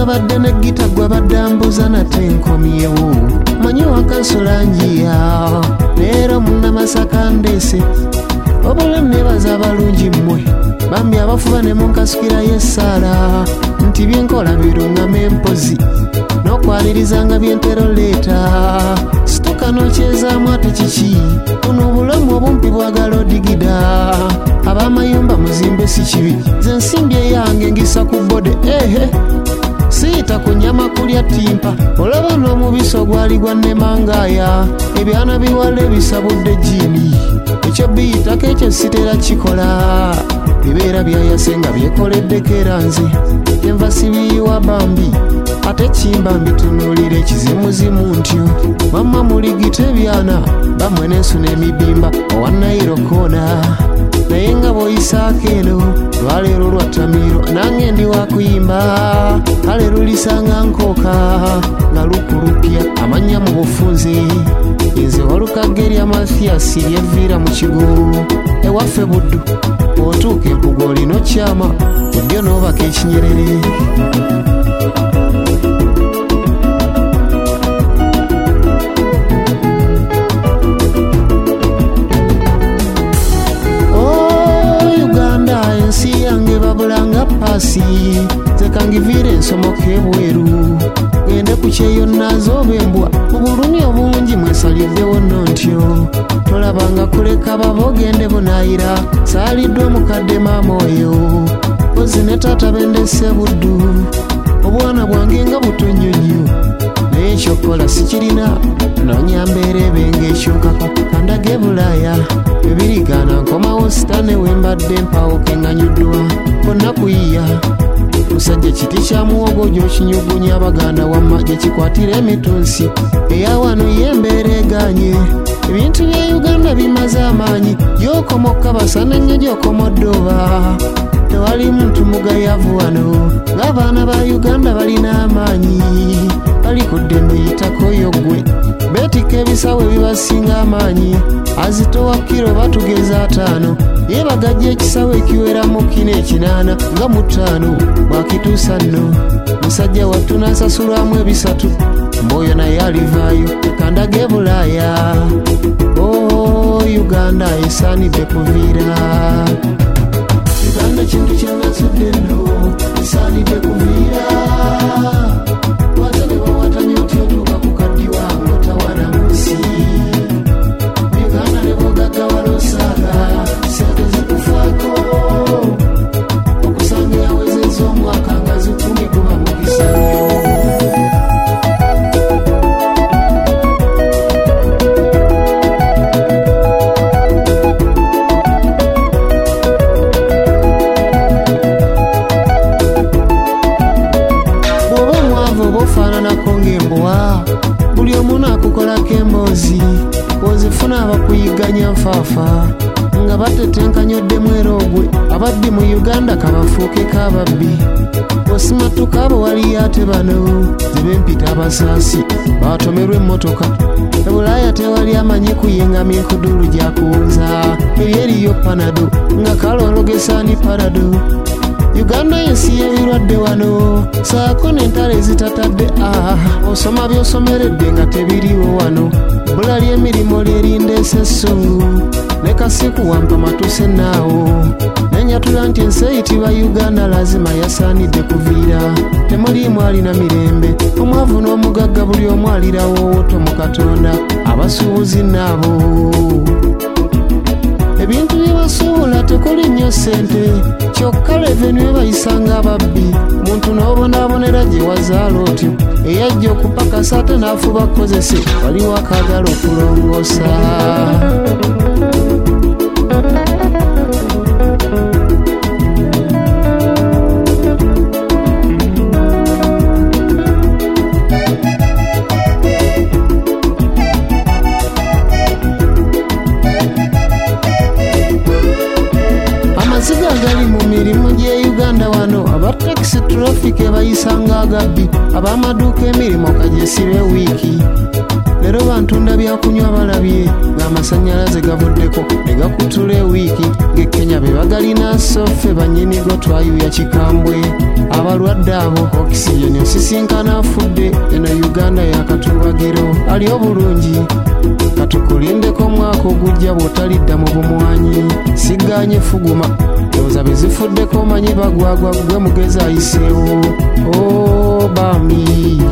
nga badde ne gita gwe badambuza nate nkomyewo manyi wakansula njiya leero munnamasaka ndeese obula nebaza abalungi mmwe bambi abafuba ne munkasukirayo essaala nti byenkola birungama empozi n'okwalirizanga byentero leeta situka n'okyezaamu ate kiki buno obulamu obumpi bwagala odigida ab'amayumba muzimbe si kibi ze nsimbi eyange ngisa ku bode siyita ku nyama kulya timpa olaba n'omubisi ogwali gwa nnemangaaya ebyana biwala ebisabudde jini ekyo biyitako ekyo sitera kikola bibeera byayase nga byekoleddeko era nze enva sibiyiwa bambi ate kimba mbitunuulira ekizimuzimu ntyo mamma muligita ebyana bamwe n'ensuna emibimba owa Nairo koona naye nga bw'oyisaako eno lwaleero lwattamiro nange ndi wakuyimba kale lulisanga nkooka nga lukulupya amanya mu bufunze nze walukagge erya Mathias lyevviira mu kigo ewaffe buddu otuuka empuga olina okyama ojjo n'obaka ekinyerere pasi zekangiviire ensomoka ebweru gende ku kyeyo nazoba embwa obulumi obungi mwesaliddewo nno ntyo tolabanga kuleka baba ogende bunaayira saaliddwa omukadde maama oyo ozi ne taata bendese buddu obwana bwange nga butonyo nnyo naye ekyokola sikirina noonya mbeera ebenga ekyukako kandage bulaaya ebirigana nkomawo sitane wembadde mpawokenganyuddwa konna kuyiya musajja kiti kya muwogo gy'okinyugunya abaganda wamma gye kikwatira emitunsi eyawano y'embeera eganye ebintu bya Uganda bimaze amaanyi gy'okomoka basana nnyo gy'okomodde oba tewali muntu mugayavu wano ng'abaana ba Uganda balina amaanyi bali ku ddembe yitako yo ggwe beetikka ebisawo ebibasinga amaanyi azitowa kiro batugeza 5 ye bagajja ekisawo ekiwera mu kino 8 nga mu 5 bwakituusa nno musajja wattu n'asasulwamu 3 mboyo naye alivaayo kandage bulaaya Uganda esaanidde kuviira Uganda kintu kyenasudde nno esaanidde kuviira watale bawatanya otyotuuka ku kaddiwa ngotawana munsi Uganda ne bogaggawa losaaga sente zikufaako okusanga yawezezza omwaka nga zikumi guba mukisa ofaananako ng'embwa buli omu naakukolako emboozi bw'ozifuna abakuyiganya nfaafa nga batetenkanyoddemu era ogwe ababbi mu Uganda kabafuukeko ababbi osimatuka abo waliyo ate bano zebempita abasaasi batomerwa emmotoka ebulaaya tewali amanyi kuyengamya ekudulu gyakuwunza ebyeriyo panado nga kalologesaani parado Uganda yensi y'ebirwadde wano saako n'entalo ezitatadde osoma by'osomeredde nga tebiriwo wano bbula ly'emirimu lyerindeese essungu ne kasiku wampa matuse naawo nenyatula nti ensi eyitibwa Uganda lazima yasaanidde kuviira temuliimu alina mirembe omwavu n'omugagga buli omu alirawo woto mu Katonda abasuubuzi naabo ebintu byebasuubula tekuli nnyo ssente kyokka levenu ebayisanga ababbi muntu n'obonaabonera gye wazaala otyo eyajja okupakasa ate n'afuba kukozese waliwo akaagala okulongoosa amasiga gali mu mirimu gy'e Uganda wano abatakisi traffic bayisanga agabbi ab'amaduuka emirimu kagesibe wiiki leero bantunda byakunywa balabye ng'amasannyalaze gavuddeko ne gakutula ewiiki ng'ekenya be bagalina soffe bannyinigo twayuya kikambwe abalwadde abo okisijeni osisinkana afudde eno uganda yakatubagiro ali obulungi katukulindeko omwaka ogujja bw'otalidda mu bumwanyi siganye fuguma ndowooza be zifuddeko omanyi bagwagwa gwe mugezi ayiseewo bami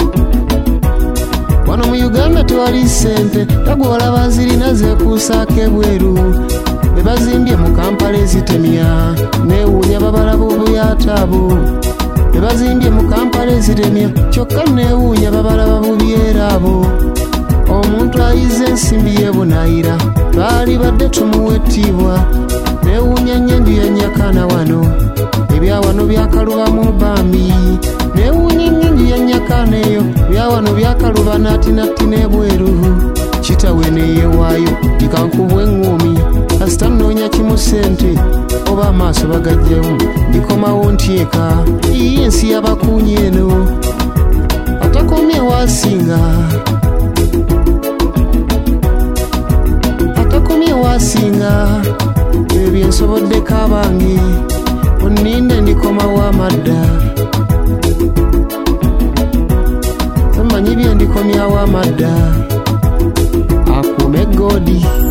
wano mu uganda tewali ssente tagwolaba zirina zeekuusaako ebweru be bazimbye mu kampala ezitemya neewuunya babalaba obuyata abo be bazimbye mu kampala ezitemya kyokka neewuunya babalaba bubyera abo omuntu ayize ensimbi yebunaayira baali badde tumuwa ettiibwa neewuunya nnyanju ya nyakana wano ebyawano byakaluba mu bambi neewuunya ennyanju ya nyakana eyo byawano byakaluba natinatti n'ebweru kitawe neyeewaayo tikankubwa eŋŋumi kasita nnoonya kimu ssente oba amaaso bagajjamu ndikomawo ntyeka iyi ensi y'abakuunyi eno atakomye waasinga wasinga ebyo byensoboddeko abange onninde ndikomawo amadda omanyi bye ndikomyawo amadda akuume godi